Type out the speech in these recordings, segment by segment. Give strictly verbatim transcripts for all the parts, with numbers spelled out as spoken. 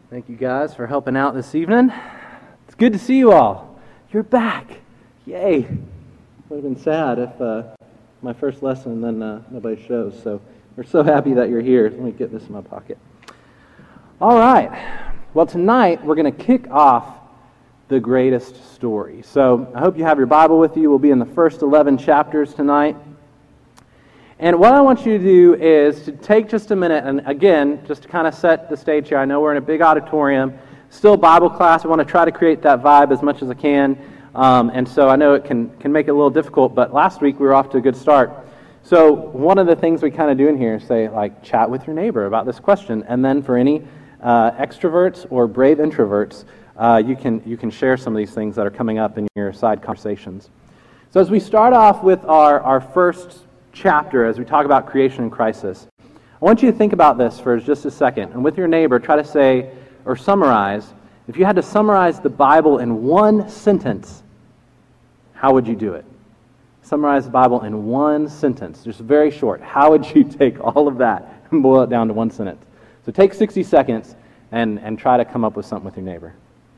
Thank you guys for helping out this evening. It's good to see you all. You're back. Yay. Would have been sad if uh, my first lesson then uh, nobody shows. So we're so happy that you're here. Let me get this in my pocket. All right. Well, tonight we're going to kick off the greatest story. So I hope you have your Bible with you. We'll be in the first eleven chapters tonight. And what I want you to do is to take just a minute, and again, just to kind of set the stage here. I know we're in a big auditorium, still Bible class. I want to try to create that vibe as much as I can. Um, and so I know it can, can make it a little difficult, but last week we were off to a good start. So one of the things we kind of do in here is say, like, chat with your neighbor about this question. And then for any uh, extroverts or brave introverts, uh, you can you can share some of these things that are coming up in your side conversations. So as we start off with our, our first chapter, as we talk about creation and crisis, I want you to think about this for just a second. And with your neighbor, try to say or summarize. If you had to summarize the Bible in one sentence, how would you do it? Summarize the Bible in one sentence, just very short. How would you take all of that and boil it down to one sentence? So take sixty seconds and, and try to come up with something with your neighbor.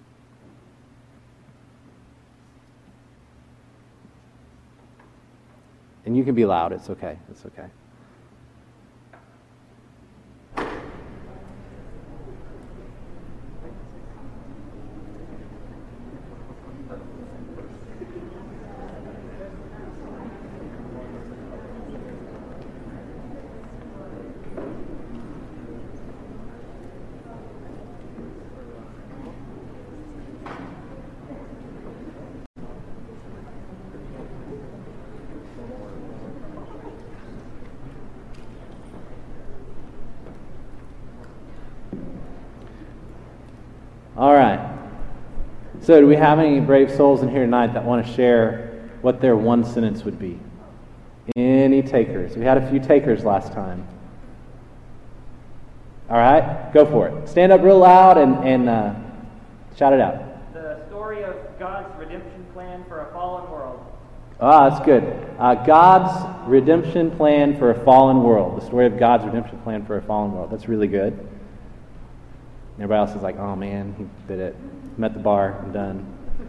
And you can be loud. It's okay. It's okay. All right. So do we have any brave souls in here tonight that want to share what their one sentence would be? Any takers? We had a few takers last time. All right, go for it. Stand up real loud and, and uh, shout it out. The story of God's redemption plan for a fallen world. Ah, that's good. Uh, God's redemption plan for a fallen world. The story of God's redemption plan for a fallen world. That's really good. Everybody else is like, oh man, he did it. Met the bar, I'm done.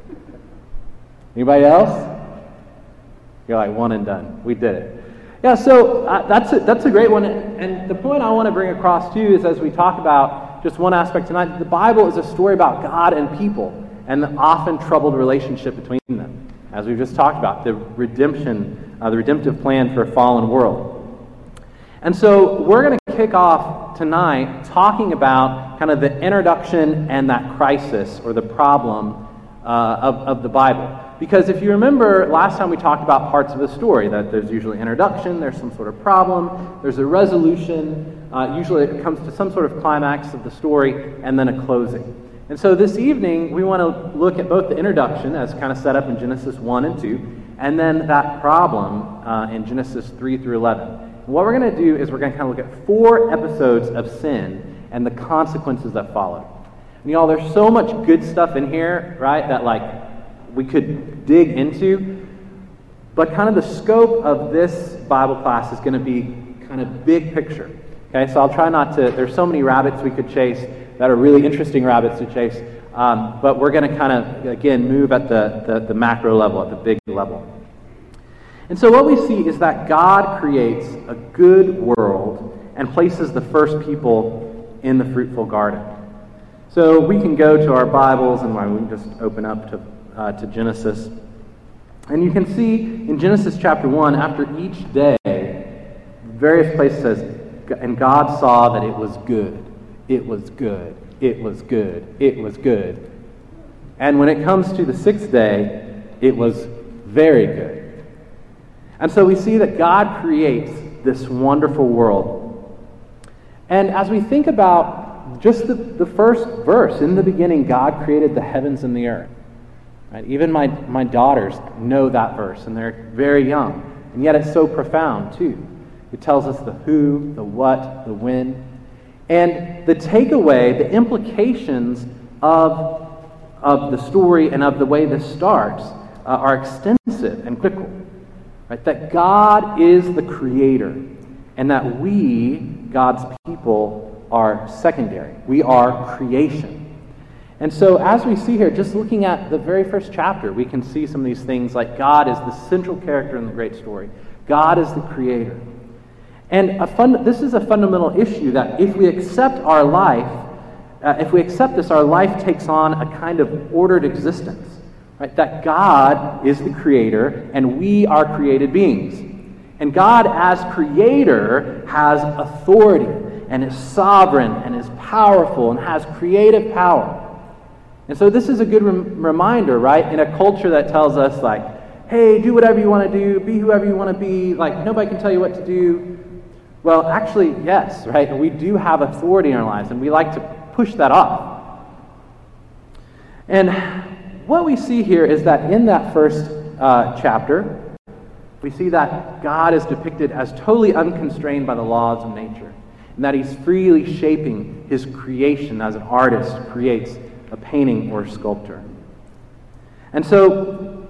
Anybody else? You're like, one and done. We did it. Yeah, so uh, that's, a, that's a great one. And the point I want to bring across to you is as we talk about just one aspect tonight, the Bible is a story about God and people and the often troubled relationship between them. As we've just talked about, the redemption, uh, the redemptive plan for a fallen world. And so we're going to kick off tonight talking about kind of the introduction and that crisis or the problem uh, of, of the Bible. Because if you remember, last time we talked about parts of the story, that there's usually introduction, there's some sort of problem, there's a resolution, uh, usually it comes to some sort of climax of the story, and then a closing. And so this evening, we want to look at both the introduction, as kind of set up in Genesis one and two, and then that problem uh, in Genesis three through eleven. What we're going to do is we're going to kind of look at four episodes of sin and the consequences that follow. And y'all, there's so much good stuff in here, right, that like we could dig into. But kind of the scope of this Bible class is going to be kind of big picture. Okay, so I'll try not to, there's so many rabbits we could chase that are really interesting rabbits to chase. Um, but we're going to kind of, again, move at the, the, the macro level, at the big level. And so what we see is that God creates a good world and places the first people in the fruitful garden. So we can go to our Bibles and we can just open up to, uh, to Genesis. And you can see in Genesis chapter one, after each day, various places says, and God saw that it was good, it was good, it was good, it was good. And when it comes to the sixth day, it was very good. And so we see that God creates this wonderful world. And as we think about just the, the first verse, in the beginning, God created the heavens and the earth. Right? Even my, my daughters know that verse, and they're very young. And yet it's so profound, too. It tells us the who, the what, the when. And the takeaway, the implications of, of the story and of the way this starts uh, are extensive and critical. Right? That God is the creator, and that we, God's people, are secondary. We are creation. And so as we see here, just looking at the very first chapter, we can see some of these things like God is the central character in the great story. God is the creator. And a fun, this is a fundamental issue that if we accept our life, uh, if we accept this, our life takes on a kind of ordered existence. Right? That God is the creator and we are created beings. And God as creator has authority and is sovereign and is powerful and has creative power. And so this is a good rem- reminder, right? In a culture that tells us like, hey, do whatever you want to do, be whoever you want to be, like nobody can tell you what to do. Well, actually, yes, right? We do have authority in our lives and we like to push that off. And what we see here is that in that first uh, chapter, we see that God is depicted as totally unconstrained by the laws of nature, and that he's freely shaping his creation as an artist creates a painting or a sculptor. And so,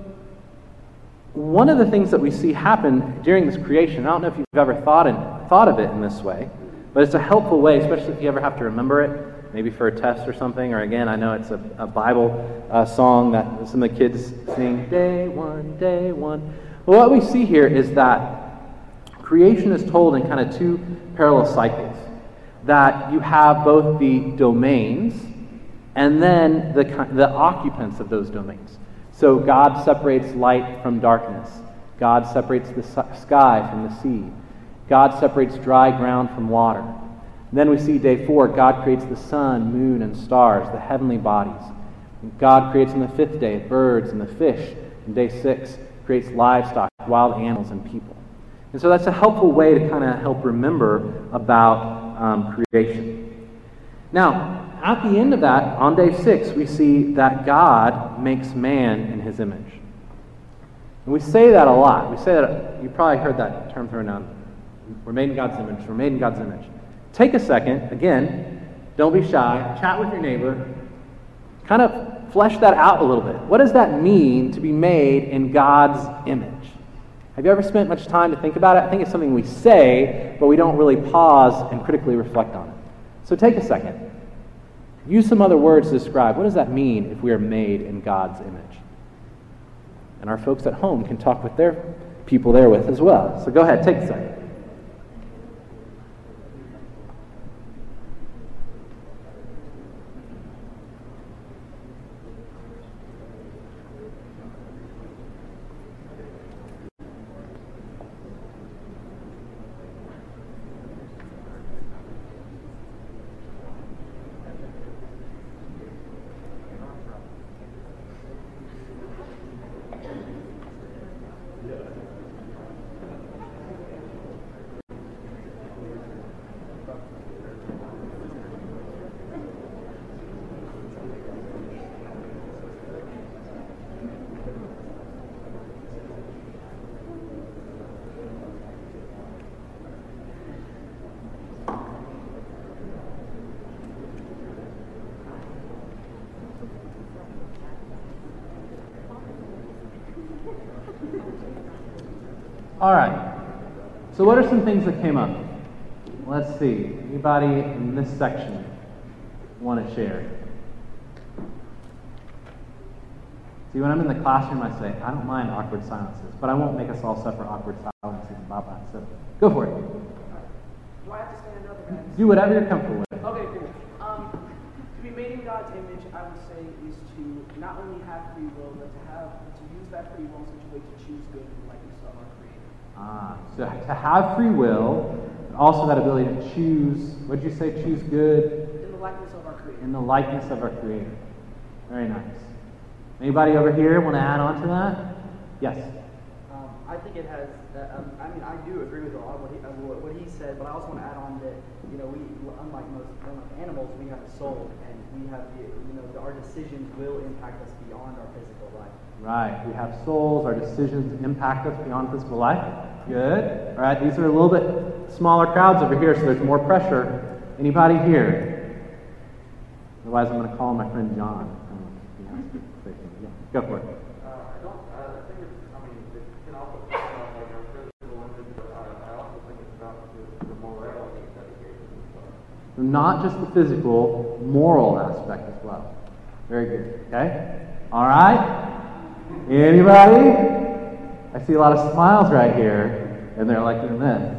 one of the things that we see happen during this creation, I don't know if you've ever thought, in, thought of it in this way, but it's a helpful way, especially if you ever have to remember it, maybe for a test or something, or again, I know it's a, a Bible uh, song that some of the kids sing, day one, day one. Well, what we see here is that creation is told in kind of two parallel cycles. That you have both the domains and then the, the occupants of those domains. So God separates light from darkness. God separates the sky from the sea. God separates dry ground from water. Then we see day four, God creates the sun, moon, and stars, the heavenly bodies. God creates on the fifth day birds and the fish. And day six creates livestock, wild animals, and people. And so that's a helpful way to kind of help remember about um, creation. Now, at the end of that, on day six, we see that God makes man in his image. And we say that a lot. We say that, you probably heard that term thrown around. We're made in God's image. We're made in God's image. Take a second, again, don't be shy, chat with your neighbor, kind of flesh that out a little bit. What does that mean to be made in God's image? Have you ever spent much time to think about it? I think it's something we say, but we don't really pause and critically reflect on it. So take a second. Use some other words to describe what does that mean if we are made in God's image? And our folks at home can talk with their people there with as well. So go ahead, take a second. All right. So what are some things that came up? Let's see. Anybody in this section want to share? See, when I'm in the classroom, I say, I don't mind awkward silences, but I won't make us all suffer awkward silences about that. So go for it. Do I have to stand up again? Do whatever you're comfortable with. Okay, cool. Um, to be made in God's image, I would say, is to not only have free will, but to have to use that free will in such a way to choose good in the likeness of our Creator. Ah, so to have free will, and also that ability to choose, what did you say, choose good? In the likeness of our Creator. In the likeness of our Creator. Very nice. Anybody over here want to add on to that? Yes. Um, I think it has, uh, um, I mean, I do agree with a lot of what he, uh, what, what he said, but I also want to add on that, you know, we, unlike most unlike animals, we have a soul, and we have, the, you know, our decisions will impact us beyond our physical life. Right. We have souls. Our decisions impact us beyond physical life. Good. All right. These are a little bit smaller crowds over here, so there's more pressure. Anybody here? Otherwise, I'm going to call my friend John. Yeah. Go for it. Uh, I don't. Uh, I think it's. I mean, it can also be about like our physical limits, but I, I also think it's about the, the morality that it gave us. The So not just the physical, moral aspect as well. Very good. Okay? All right? Anybody? I see a lot of smiles right here, and they're like doing this.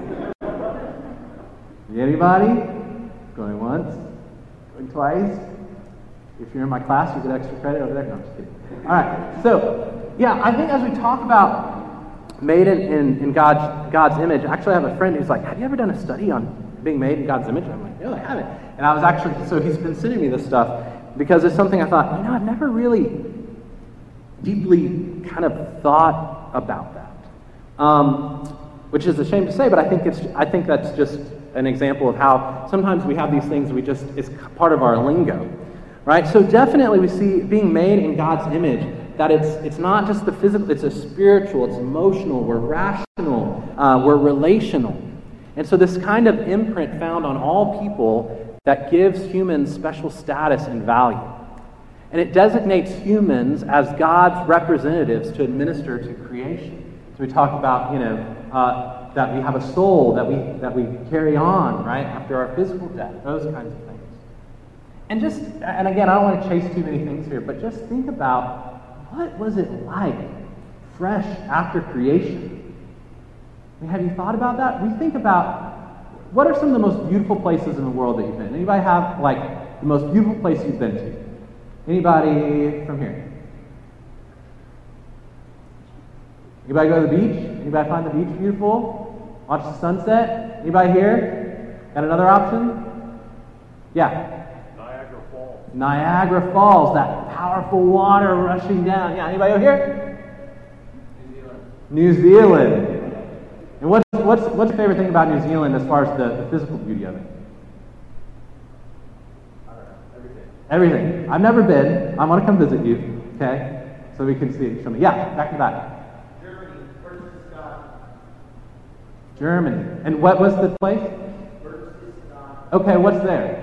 Anybody? Going once? Going twice? If you're in my class, you get extra credit over there. No, I'm just kidding. All right. So, yeah, I think as we talk about made in, in, in God's, God's image, actually I have a friend who's like, have you ever done a study on being made in God's image? And I'm like, no, I haven't. And I was actually, so he's been sending me this stuff because it's something I thought, you know, I've never really deeply kind of thought about that. Um, which is a shame to say, but I think it's, I think that's just an example of how sometimes we have these things we just, it's part of our lingo. Right? So definitely we see being made in God's image, that it's it's not just the physical, it's a spiritual, it's emotional, we're rational, uh, we're relational. And so this kind of imprint found on all people that gives humans special status and value. And it designates humans as God's representatives to administer to creation. So we talk about, you know, uh, that we have a soul that we that we carry on, right, after our physical death, those kinds of things. And just, and again, I don't want to chase too many things here, but just think about what was it like fresh after creation? I mean, have you thought about that? We think about what are some of the most beautiful places in the world that you've been? Anybody have like the most beautiful place you've been to? Anybody from here? Anybody go to the beach? Anybody find the beach beautiful? Watch the sunset? Anybody here? Got another option? Yeah. Niagara Falls, that powerful water rushing down. Yeah, anybody over here? New Zealand. New Zealand. And what's what's what's your favorite thing about New Zealand as far as the, the physical beauty of it? I don't know. Everything. Everything. I've never been. I want to come visit you. Okay, so we can see. Show me. Yeah, back to back. Germany, Berchtesgaden. Germany. And what was the place? Berchtesgaden. Okay, what's there?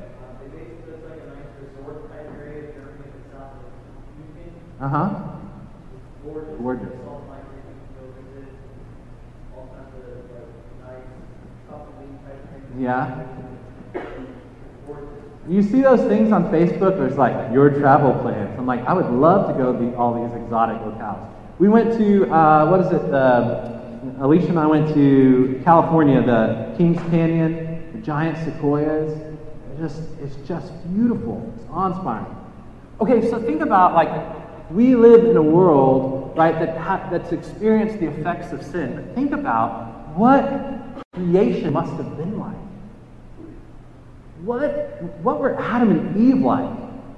Uh huh. Gorgeous. Gorgeous. Salt mine you can go visit. All kinds of like nice couple type things. Yeah. Gorgeous. You see those things on Facebook, there's like, your travel plans. I'm like, I would love to go to all these exotic locales. We went to, uh, what is it, the, Alicia and I went to California, the Kings Canyon, the giant sequoias. It just, it's just beautiful. It's awe-inspiring. Okay, so think about, like, we live in a world, right, that ha- that's experienced the effects of sin. But think about what creation must have been like. What, what were Adam and Eve like?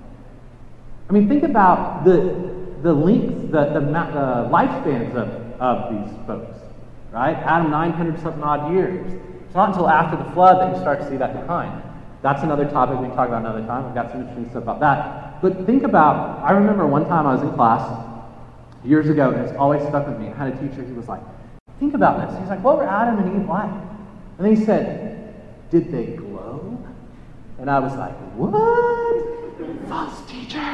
I mean, think about the the length, the, the, the lifespans of, of these folks, right? Adam, nine hundred something odd years. It's not until after the flood that you start to see that decline. That's another topic we can talk about another time. We've got some interesting stuff about that. But think about, I remember one time I was in class years ago, and it's always stuck with me. I had a teacher who was like, think about this. He's like, what were Adam and Eve like? And then he said, did they glow? And I was like, what? False teacher.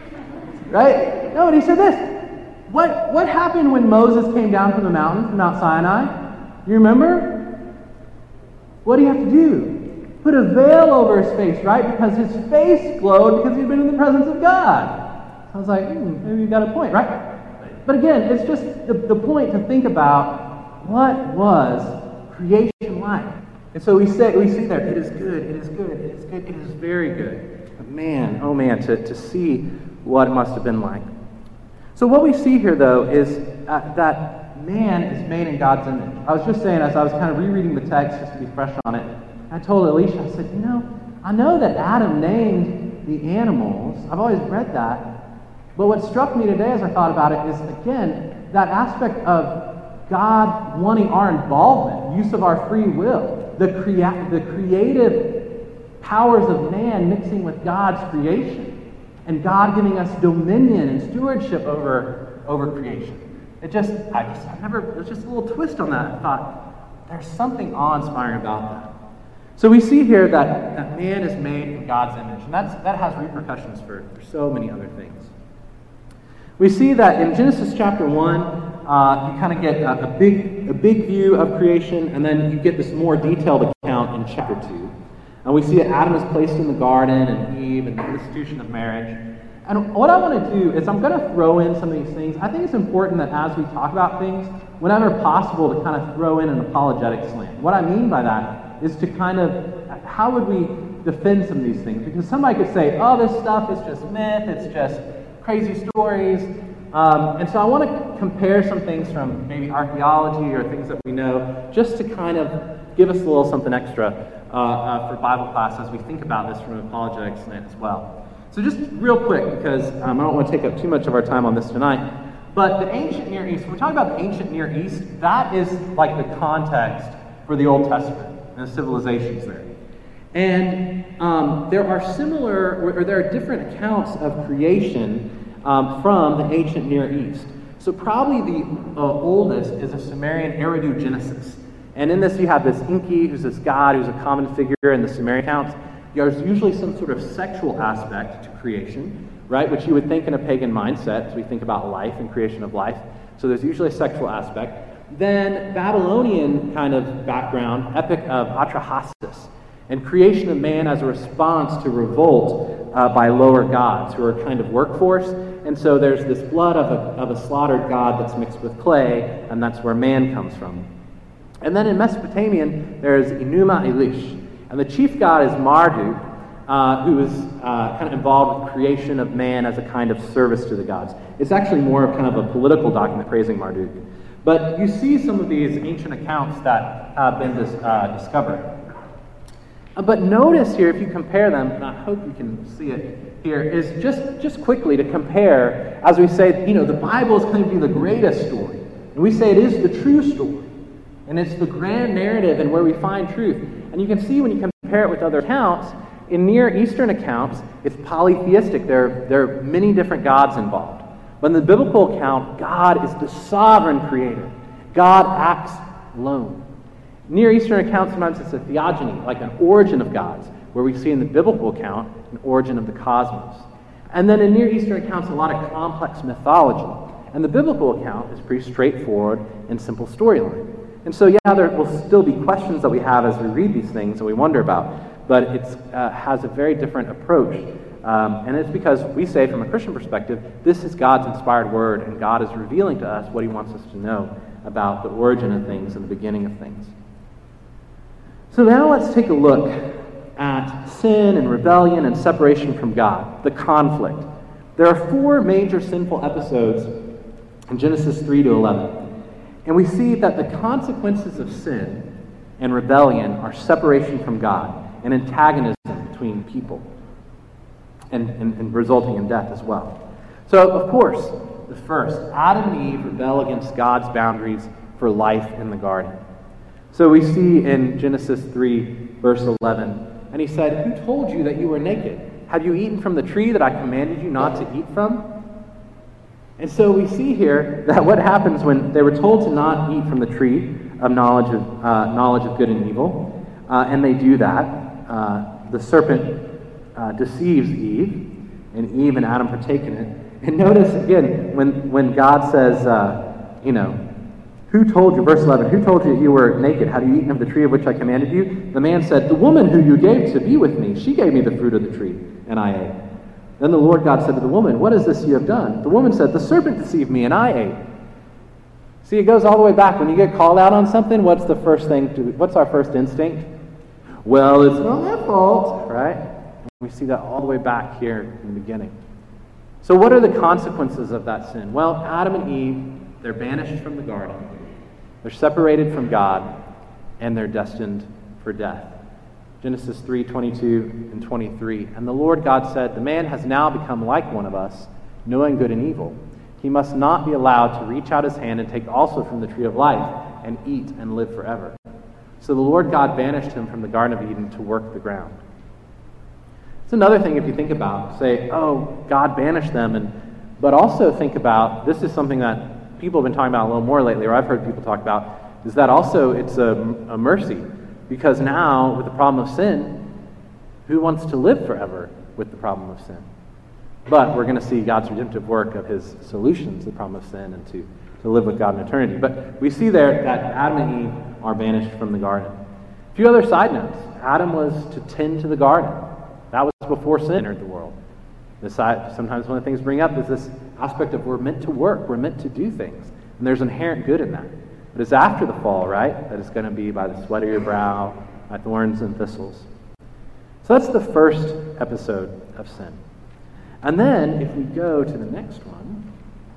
Right? No, and he said this. What, what happened when Moses came down from the mountain, from Mount Sinai? You remember? What do you have to do? Put a veil over his face, right? Because his face glowed because he'd been in the presence of God. I was like, hmm, maybe you got a point, right? But again, it's just the, the point to think about what was creation like. And so we say, we see there, it is good, it is good, it is good, it is very good. But man, oh man, to, to see what it must have been like. So what we see here, though, is uh, that man is made in God's image. I was just saying, as I was kind of rereading the text just to be fresh on it, I told Alicia, I said, you know, I know that Adam named the animals. I've always read that. But what struck me today as I thought about it is, again, that aspect of God wanting our involvement, use of our free will, the, crea- the creative powers of man mixing with God's creation, and God giving us dominion and stewardship over, over creation. It just, I just, I never, there's just a little twist on that. I thought, there's something awe-inspiring about that. So we see here that, that man is made in God's image, and that's, that has repercussions for, for so many other things. We see that in Genesis chapter one, uh, you kind of get a, a big a big view of creation, and then you get this more detailed account in chapter two. And we see that Adam is placed in the garden, and Eve, and the institution of marriage. And what I want to do is I'm going to throw in some of these things. I think it's important that as we talk about things, whenever possible, to kind of throw in an apologetic slant. What I mean by that is to kind of, how would we defend some of these things? Because somebody could say, oh, this stuff is just myth, it's just crazy stories. Um, and so I want to compare some things from maybe archaeology or things that we know, just to kind of give us a little something extra uh, uh, for Bible class as we think about this from an apologetic slant as well. So just real quick, because um, I don't want to take up too much of our time on this tonight, but the ancient Near East, when we talk about the ancient Near East, that is like the context for the Old Testament and the civilizations there. And um, there are similar, or, or there are different accounts of creation um, from the ancient Near East. So probably the uh, oldest is a Sumerian Eridu Genesis. And in this you have this Enki, who's this god, who's a common figure in the Sumerian accounts. There's usually some sort of sexual aspect to creation, right? Which you would think in a pagan mindset as we think about life and creation of life. So there's usually a sexual aspect. Then Babylonian kind of background, epic of Atrahasis, and creation of man as a response to revolt uh, by lower gods who are a kind of workforce. And so there's this blood of a, of a slaughtered god that's mixed with clay, and that's where man comes from. And then in Mesopotamian, there's Enuma Elish. And the chief god is Marduk, uh, who is uh, kind of involved with creation of man as a kind of service to the gods. It's actually more of kind of a political document praising Marduk. But you see some of these ancient accounts that have been dis- uh, discovered. Uh, but notice here, if you compare them, and I hope you can see it here, is just, just quickly to compare, as we say, you know, the Bible is going to be the greatest story. And we say it is the true story. And it's the grand narrative and where we find truth. And you can see when you compare it with other accounts, in Near Eastern accounts, it's polytheistic. There, there are many different gods involved. But in the biblical account, God is the sovereign creator. God acts alone. Near Eastern accounts, sometimes it's a theogony, like an origin of gods, where we see in the biblical account an origin of the cosmos. And then in Near Eastern accounts, a lot of complex mythology. And the biblical account is pretty straightforward and simple storyline. And so, yeah, there will still be questions that we have as we read these things and we wonder about, but it uh, has a very different approach. Um, and it's because we say, from a Christian perspective, this is God's inspired word, and God is revealing to us what he wants us to know about the origin of things and the beginning of things. So now let's take a look at sin and rebellion and separation from God, the conflict. There are four major sinful episodes in Genesis three to eleven. And we see that the consequences of sin and rebellion are separation from God and antagonism between people, and, and, and resulting in death as well. So, of course, the first, Adam and Eve rebel against God's boundaries for life in the garden. So we see in Genesis three, verse eleven, and he said, "Who told you that you were naked? Have you eaten from the tree that I commanded you not to eat from?" And so we see here that what happens when they were told to not eat from the tree of knowledge of uh, knowledge of good and evil, uh, and they do that. Uh, the serpent uh, deceives Eve, and Eve and Adam partake in it. And notice again when when God says, uh, you know, "Who told you?" Verse eleven. "Who told you that you were naked? Have you eaten of the tree of which I commanded you?" The man said, "The woman who you gave to be with me, she gave me the fruit of the tree, and I ate." Then the Lord God said to the woman, "What is this you have done?" The woman said, "The serpent deceived me, and I ate." See, it goes all the way back. When you get called out on something, what's the first thing to, what's our first instinct? Well, it's not my fault, right? We see that all the way back here in the beginning. So what are the consequences of that sin? Well, Adam and Eve, they're banished from the garden. They're separated from God, and they're destined for death. Genesis three, twenty-two and twenty-three. "And the Lord God said, 'The man has now become like one of us, knowing good and evil. He must not be allowed to reach out his hand and take also from the tree of life and eat and live forever.' So the Lord God banished him from the Garden of Eden to work the ground." It's another thing if you think about, say, oh, God banished them, and but also think about, this is something that people have been talking about a little more lately, or I've heard people talk about, is that also it's a, a mercy. Because now, with the problem of sin, who wants to live forever with the problem of sin? But we're going to see God's redemptive work of his solution to the problem of sin and to, to live with God in eternity. But we see there that Adam and Eve are banished from the garden. A few other side notes. Adam was to tend to the garden. That was before sin entered the world. This side, sometimes one of the things bring up is this aspect of we're meant to work, we're meant to do things, and there's inherent good in that. But it's after the fall, right, that it's going to be by the sweat of your brow, by thorns and thistles. So that's the first episode of sin. And then, if we go to the next one,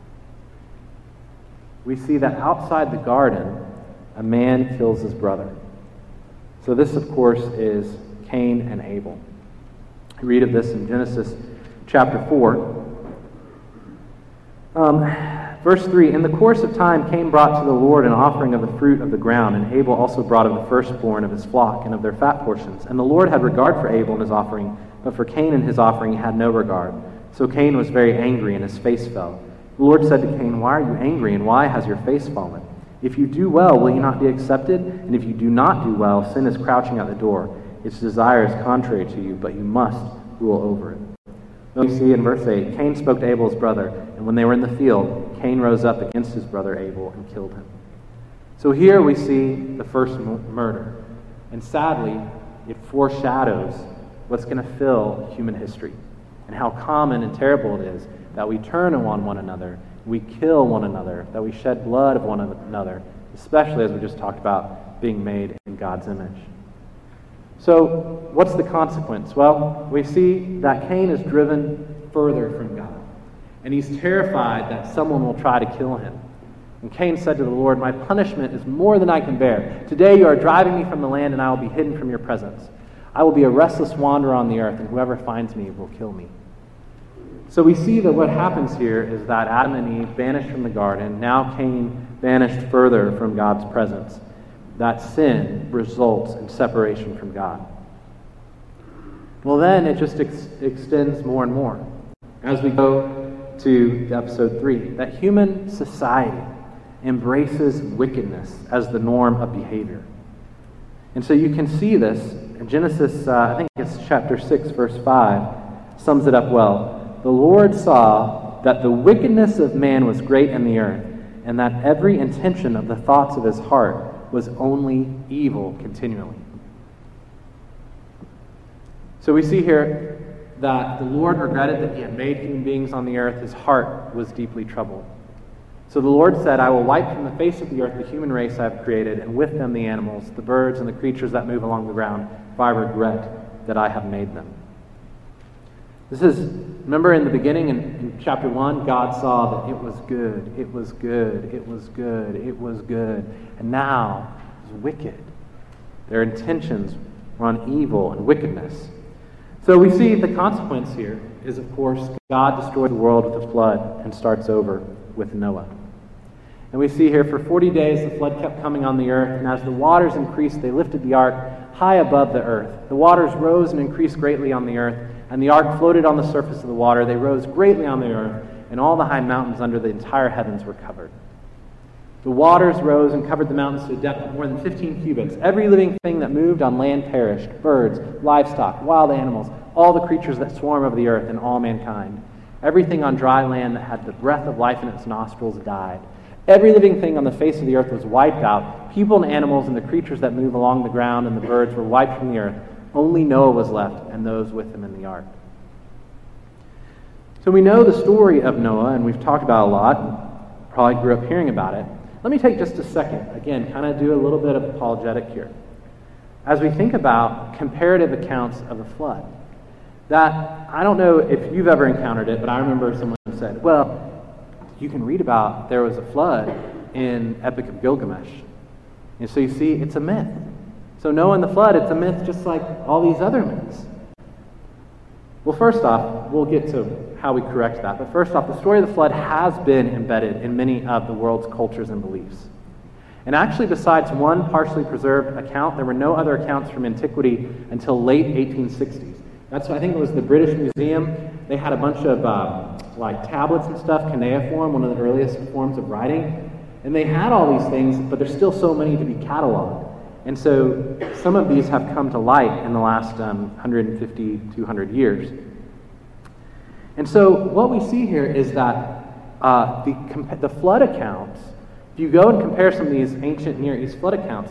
we see that outside the garden, a man kills his brother. So this, of course, is Cain and Abel. We read of this in Genesis chapter four. Um, verse three, in the course of time, Cain brought to the Lord an offering of the fruit of the ground, and Abel also brought of the firstborn of his flock and of their fat portions. And the Lord had regard for Abel and his offering, but for Cain and his offering he had no regard. So Cain was very angry, and his face fell. The Lord said to Cain, why are you angry, and why has your face fallen? If you do well, will you not be accepted? And if you do not do well, sin is crouching at the door. Its desire is contrary to you, but you must rule over it. Then we see in verse eight, Cain spoke to Abel's brother, and when they were in the field, Cain rose up against his brother Abel and killed him. So here we see the first m- murder. And sadly, it foreshadows what's going to fill human history, and how common and terrible it is that we turn on one another, we kill one another, that we shed blood of one another, especially as we just talked about being made in God's image. So, what's the consequence? Well, we see that Cain is driven further from God, and he's terrified that someone will try to kill him. And Cain said to the Lord, my punishment is more than I can bear. Today you are driving me from the land, and I will be hidden from your presence. I will be a restless wanderer on the earth, and whoever finds me will kill me. So we see that what happens here is that Adam and Eve vanished from the garden. Now Cain vanished further from God's presence. That sin results in separation from God. Well, then it just ex- extends more and more as we go to episode three, that human society embraces wickedness as the norm of behavior. And so you can see this in Genesis, uh, I think it's chapter six, verse five, sums it up well. The Lord saw that the wickedness of man was great in the earth, and that every intention of the thoughts of his heart was only evil continually. So we see here that the Lord regretted that he had made human beings on the earth. His heart was deeply troubled. So the Lord said, I will wipe from the face of the earth the human race I have created, and with them the animals, the birds, and the creatures that move along the ground, for I regret that I have made them. This is, remember in the beginning in, in chapter one, God saw that it was good, it was good, it was good, it was good. And now it's wicked. Their intentions were on evil and wickedness. So we see the consequence here is, of course, God destroyed the world with a flood and starts over with Noah. And we see here for forty days the flood kept coming on the earth, and as the waters increased, they lifted the ark high above the earth. The waters rose and increased greatly on the earth, and the ark floated on the surface of the water. They rose greatly on the earth, and all the high mountains under the entire heavens were covered. The waters rose and covered the mountains to a depth of more than fifteen cubits. Every living thing that moved on land perished, birds, livestock, wild animals, all the creatures that swarm over the earth, and all mankind. Everything on dry land that had the breath of life in its nostrils died. Every living thing on the face of the earth was wiped out. People and animals and the creatures that move along the ground and the birds were wiped from the earth. Only Noah was left, and those with him in the ark. So we know the story of Noah, and we've talked about it a lot, and probably grew up hearing about it. Let me take just a second, again, kind of do a little bit of apologetic here. As we think about comparative accounts of the flood, that, I don't know if you've ever encountered it, but I remember someone said, well, you can read about there was a flood in Epic of Gilgamesh. And so you see, it's a myth. So Noah and the flood, it's a myth just like all these other myths. Well, first off, we'll get to how we correct that. But first off, the story of the flood has been embedded in many of the world's cultures and beliefs. And actually, besides one partially preserved account, there were no other accounts from antiquity until late eighteen sixties. That's, I think it was the British Museum. They had a bunch of uh, like tablets and stuff, cuneiform, one of the earliest forms of writing. And they had all these things, but there's still so many to be cataloged. And so some of these have come to light in the last um, one hundred fifty, two hundred years. And so what we see here is that uh, the, the flood accounts, if you go and compare some of these ancient Near East flood accounts,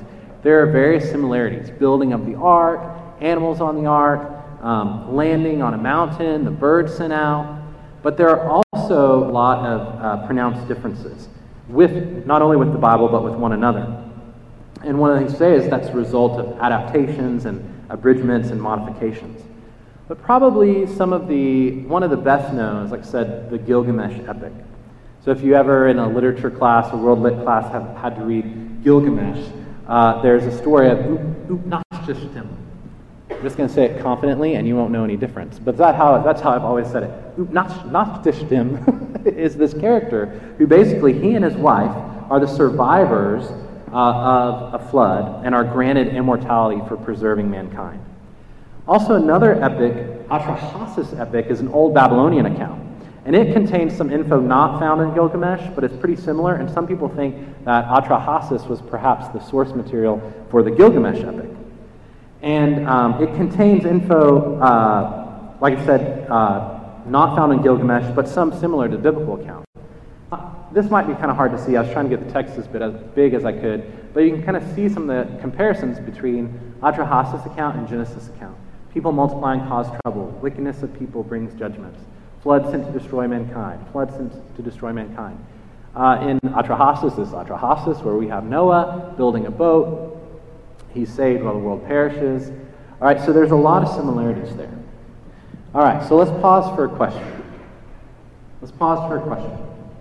there are various similarities. Building of the ark, animals on the ark, um, landing on a mountain, the birds sent out. But there are also a lot of uh, pronounced differences, with not only with the Bible, but with one another. And one of the things to say is that's a result of adaptations and abridgments and modifications. But probably some of the, one of the best known is, like I said, the Gilgamesh epic. So if you ever in a literature class or world lit class have had to read Gilgamesh, uh, there's a story of Utnapishtim. I'm just going to say it confidently and you won't know any difference. But that's how, that's how I've always said it. Utnapishtim is this character who basically, he and his wife are the survivors uh, of a flood and are granted immortality for preserving mankind. Also, another epic, Atrahasis epic, is an old Babylonian account. And it contains some info not found in Gilgamesh, but it's pretty similar. And some people think that Atrahasis was perhaps the source material for the Gilgamesh epic. And um, it contains info, uh, like I said, uh, not found in Gilgamesh, but some similar to biblical accounts. Uh, this might be kind of hard to see. I was trying to get the text as bit as big as I could. But you can kind of see some of the comparisons between Atrahasis account and Genesis account. People multiplying cause trouble. Wickedness of people brings judgments. Flood sent to destroy mankind. Flood sent to destroy mankind. Uh, in Atrahasis, this is Atrahasis, where we have Noah building a boat. He's saved while the world perishes. All right, so there's a lot of similarities there. All right, so let's pause for a question. Let's pause for a question.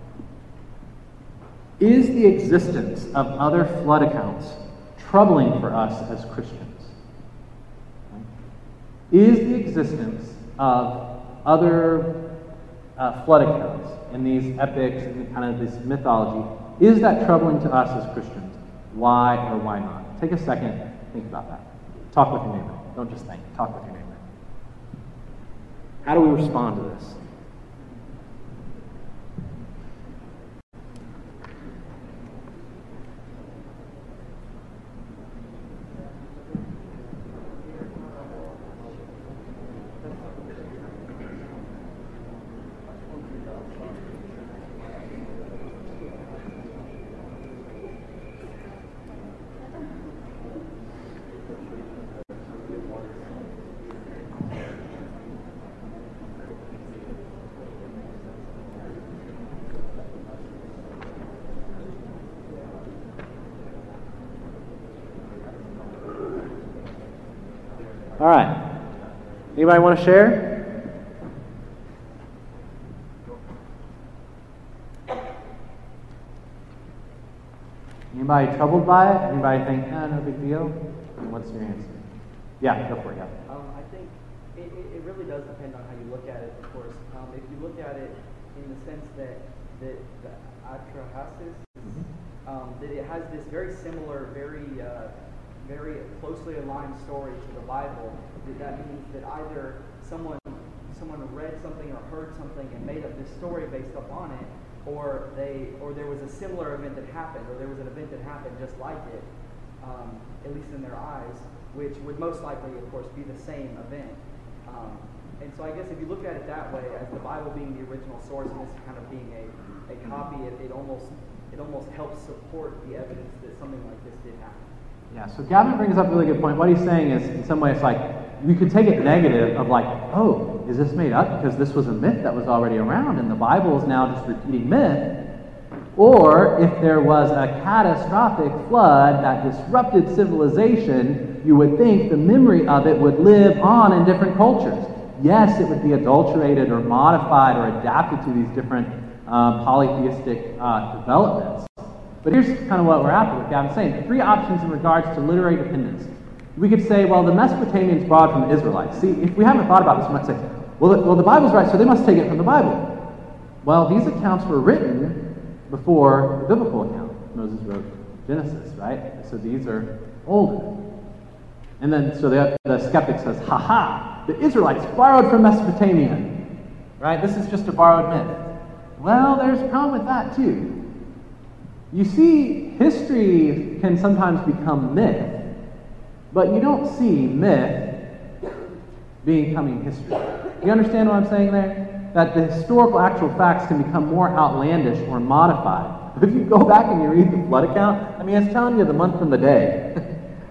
Is the existence of other flood accounts troubling for us as Christians? Is the existence of other uh, flood accounts in these epics and kind of this mythology, is that troubling to us as Christians? Why or why not? Take a second, think about that. Talk with your neighbor. Don't just think. Talk with your neighbor. How do we respond to this? All right. Anybody want to share? Anybody troubled by it? Anybody think, eh, no big deal? And what's your answer? Yeah, go for it. Yeah. Um, I think it, it, it really does depend on how you look at it, of course. Um, if you look at it in the sense that, that the Atrahasis, Mm-hmm. um, that it has this very similar, very uh, very closely aligned story to the Bible, that, that means that either someone someone read something or heard something and made up this story based upon it, or they or there was a similar event that happened, or there was an event that happened just like it, um, at least in their eyes, which would most likely, of course, be the same event. Um, and so I guess if you look at it that way, as the Bible being the original source and this kind of being a, a copy, it, it almost it almost helps support the evidence that something like this did happen. Yeah, so Gavin brings up a really good point. What he's saying is, in some way, it's like, we could take it negative of like, oh, is this made up because this was a myth that was already around and the Bible is now just repeating myth? Or if there was a catastrophic flood that disrupted civilization, you would think the memory of it would live on in different cultures. Yes, it would be adulterated or modified or adapted to these different um, polytheistic uh, developments. But here's kind of what we're after, what Gavin's saying. Three options in regards to literary dependence. We could say, well, the Mesopotamians borrowed from the Israelites. See, if we haven't thought about this, we might say, well, the, well, the Bible's right, so they must take it from the Bible. Well, these accounts were written before the biblical account. Moses wrote Genesis, right? So these are older. And then, so the, the skeptic says, ha ha, the Israelites borrowed from Mesopotamia, right? This is just a borrowed myth. Well, there's a problem with that, too. You see, history can sometimes become myth, but you don't see myth becoming history. You understand what I'm saying there? That the historical actual facts can become more outlandish or modified. If you go back and you read the flood account, I mean, it's telling you the month and the day.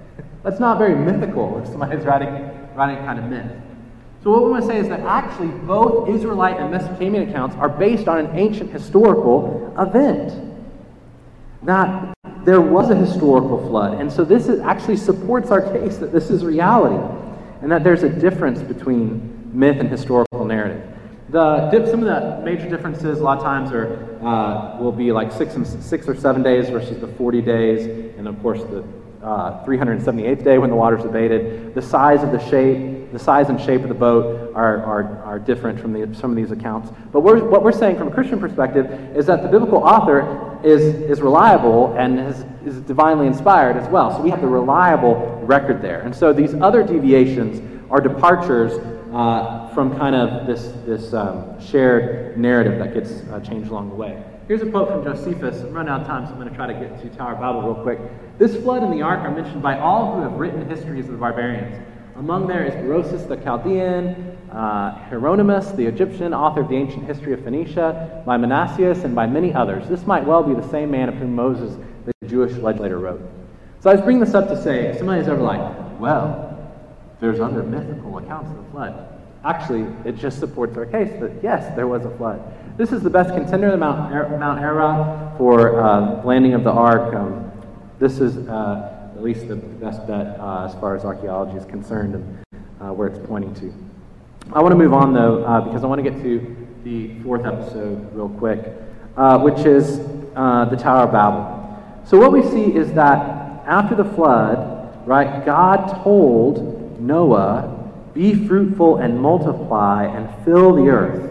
That's not very mythical if somebody's writing, writing kind of myth. So what we want to say is that actually both Israelite and Mesopotamian accounts are based on an ancient historical event. That there was a historical flood. And so this is, actually supports our case that this is reality. And that there's a difference between myth and historical narrative. The, some of the major differences a lot of times are uh, will be like six, and, six or seven days versus the forty days. And of course the Uh, three hundred seventy-eighth day when the water's abated. The size of the shape, the size and shape of the boat are, are, are different from the, some of these accounts. But we're, what we're saying from a Christian perspective is that the biblical author is, is reliable and is, is divinely inspired as well. So we have the reliable record there. And so these other deviations are departures uh, from kind of this, this um, shared narrative that gets uh, changed along the way. Here's a quote from Josephus. I'm running out of time, so I'm going to try to get to Tower of Babel real quick. This flood and the ark are mentioned by all who have written histories of the barbarians. Among there is Berosus the Chaldean, uh, Hieronymus the Egyptian, author of the ancient history of Phoenicia, by Manassius, and by many others. This might well be the same man of whom Moses, the Jewish legislator, wrote. So I was bringing this up to say, somebody's ever like, well, there's other mythical accounts of the flood. Actually, it just supports our case that yes, there was a flood. This is the best contender, the Mount, Ar- Mount Ararat, for uh, landing of the ark. Um, this is uh, at least the best bet uh, as far as archaeology is concerned and uh, where it's pointing to. I want to move on, though, uh, because I want to get to the fourth episode real quick, uh, which is uh, the Tower of Babel. So what we see is that after the flood, right, God told Noah, be fruitful and multiply and fill the earth.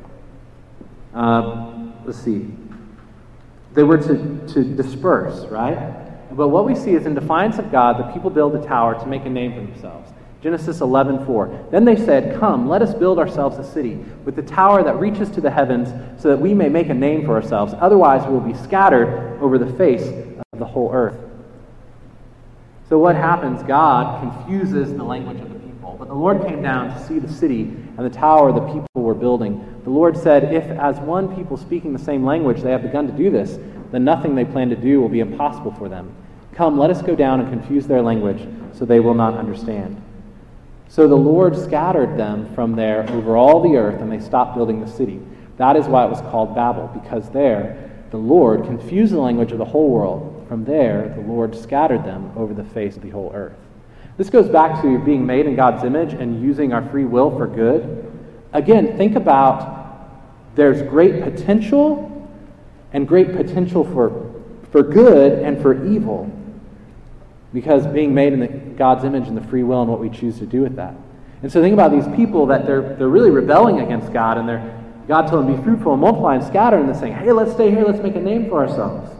Uh, let's see. They were to, to disperse, right? But what we see is in defiance of God, the people build a tower to make a name for themselves. Genesis eleven four. Then they said, come, let us build ourselves a city with a tower that reaches to the heavens so that we may make a name for ourselves. Otherwise we will be scattered over the face of the whole earth. So what happens? God confuses the language of the people. But the Lord came down to see the city and the tower the people were building. The Lord said, if as one people speaking the same language they have begun to do this, then nothing they plan to do will be impossible for them. Come, let us go down and confuse their language so they will not understand. So the Lord scattered them from there over all the earth, and they stopped building the city. That is why it was called Babel, because there the Lord confused the language of the whole world. From there the Lord scattered them over the face of the whole earth. This goes back to being made in God's image and using our free will for good. Again, think about there's great potential and great potential for, for good and for evil. Because being made in the, God's image and the free will and what we choose to do with that. And so think about these people that they're they're really rebelling against God, and they're God told them, be fruitful and multiply and scatter, and they're saying, hey, let's stay here, let's make a name for ourselves.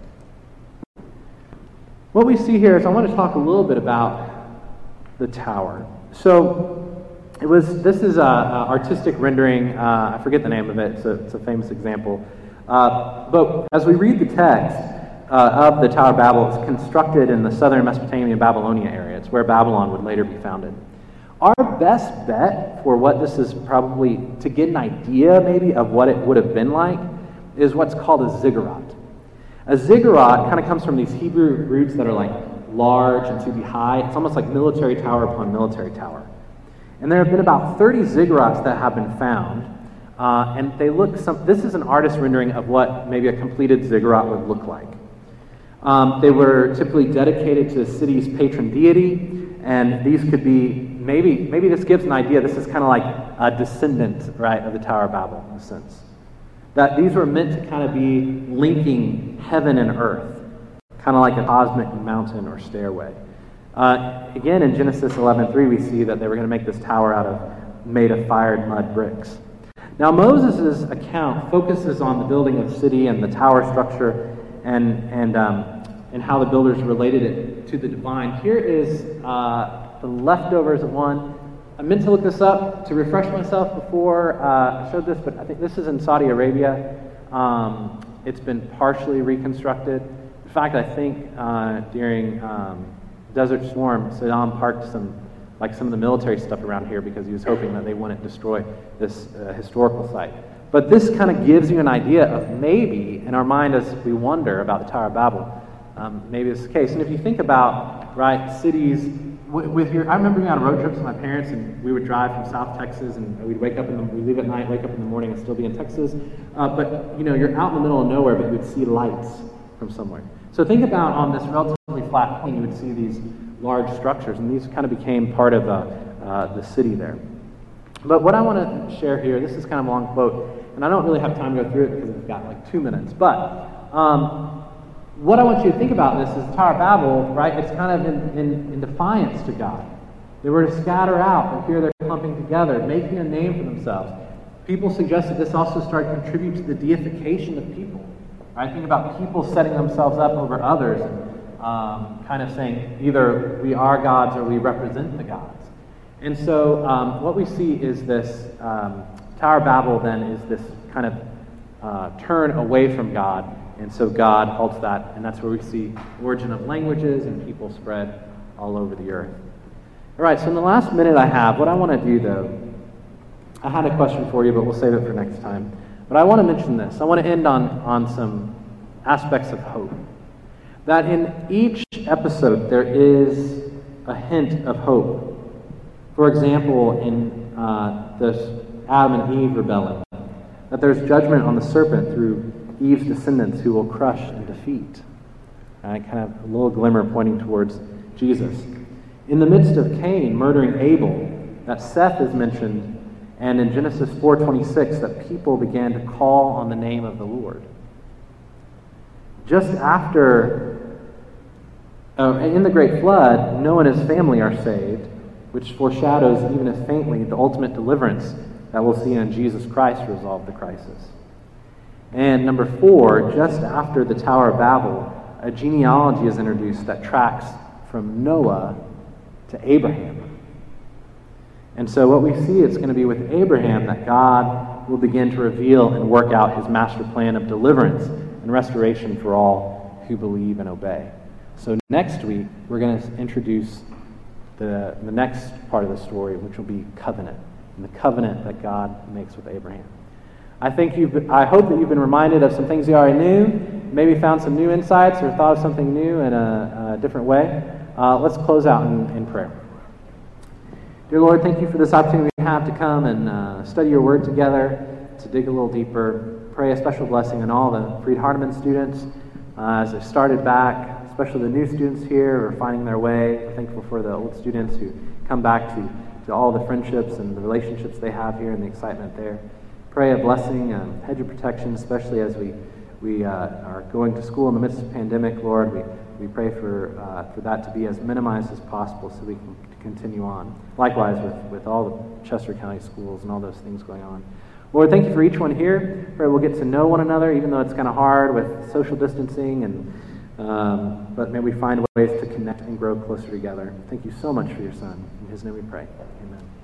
What we see here is I want to talk a little bit about the tower. So it was this is a, a artistic rendering, uh, I forget the name of it, it's a, it's a famous example. Uh, but as we read the text, Uh, of the Tower of Babel, it's constructed in the southern Mesopotamian Babylonia area. It's where Babylon would later be founded. Our best bet for what this is probably, to get an idea maybe of what it would have been like, is what's called a ziggurat. A ziggurat kind of comes from these Hebrew roots that are like large and to be high. It's almost like military tower upon military tower. And there have been about thirty ziggurats that have been found. Uh, and they look, some, this is an artist rendering of what maybe a completed ziggurat would look like. Um, they were typically dedicated to the city's patron deity, and these could be, maybe maybe this gives an idea, this is kind of like a descendant, right, of the Tower of Babel, in a sense. That these were meant to kind of be linking heaven and earth, kind of like a cosmic mountain or stairway. Uh, again, in Genesis eleven three, we see that they were going to make this tower out of, made of fired mud bricks. Now, Moses' account focuses on the building of the city and the tower structure, and and um, and how the builders related it to the divine. Here is uh, the leftovers of one. I meant to look this up to refresh myself before uh, I showed this, but I think this is in Saudi Arabia. Um, it's been partially reconstructed. In fact, I think uh, during um, Desert Storm, Saddam parked some, like some of the military stuff around here because he was hoping that they wouldn't destroy this uh, historical site. But this kind of gives you an idea of maybe, in our mind as we wonder about the Tower of Babel, um, maybe it's the case. And if you think about, right, cities, with, with your, I remember being on road trips with my parents, and we would drive from South Texas, and we'd wake up in the, we'd leave at night, wake up in the morning, and still be in Texas. Uh, but, you know, you're out in the middle of nowhere, but you would see lights from somewhere. So think about on this relatively flat plain, you would see these large structures, and these kind of became part of uh, uh, the city there. But what I want to share here, this is kind of a long quote, and I don't really have time to go through it because we've got like two minutes, but um, what I want you to think about this is the Tower of Babel, right? It's kind of in, in, in defiance to God. They were to scatter out, but here they're clumping together, making a name for themselves. People suggest that this also started to contribute to the deification of people. Right? Think about people setting themselves up over others, and um, kind of saying either we are gods or we represent the gods. And so um, what we see is this um, Tower of Babel then is this kind of uh, turn away from God, and so God halts that, and that's where we see origin of languages and people spread all over the earth. All right, so in the last minute I have, what I want to do though, I had a question for you, but we'll save it for next time. But I want to mention this. I want to end on, on some aspects of hope. That in each episode there is a hint of hope. For example, in uh, this Adam and Eve rebelling, that there's judgment on the serpent through Eve's descendants who will crush and defeat. Right? Kind of a little glimmer pointing towards Jesus. In the midst of Cain murdering Abel, that Seth is mentioned, and in Genesis four twenty-six, that people began to call on the name of the Lord. Just after, uh, in the Great Flood, Noah and his family are saved, which foreshadows, even as faintly, the ultimate deliverance that we'll see in Jesus Christ resolve the crisis. And number four, just after the Tower of Babel, a genealogy is introduced that tracks from Noah to Abraham. And so what we see, it's going to be with Abraham that God will begin to reveal and work out his master plan of deliverance and restoration for all who believe and obey. So next week, we're going to introduce the, the next part of the story, which will be covenant, and the covenant that God makes with Abraham. I think you've been, I hope that you've been reminded of some things you already knew, maybe found some new insights or thought of something new in a, a different way. Uh, let's close out in, in prayer. Dear Lord, thank you for this opportunity we have to come and uh, study your word together, to dig a little deeper. Pray a special blessing on all the Freed-Hardeman students uh, as they started back, especially the new students here who are finding their way. We're thankful for the old students who come back to, to all the friendships and the relationships they have here and the excitement there. Pray a blessing, um, hedge of protection, especially as we we uh, are going to school in the midst of the pandemic, Lord. We, we pray for uh, for that to be as minimized as possible so we can continue on. Likewise with, with all the Chester County schools and all those things going on. Lord, thank you for each one here. Pray we'll get to know one another, even though it's kind of hard with social distancing, and um, but may we find ways to connect and grow closer together. Thank you so much for your Son. In his name we pray. Amen.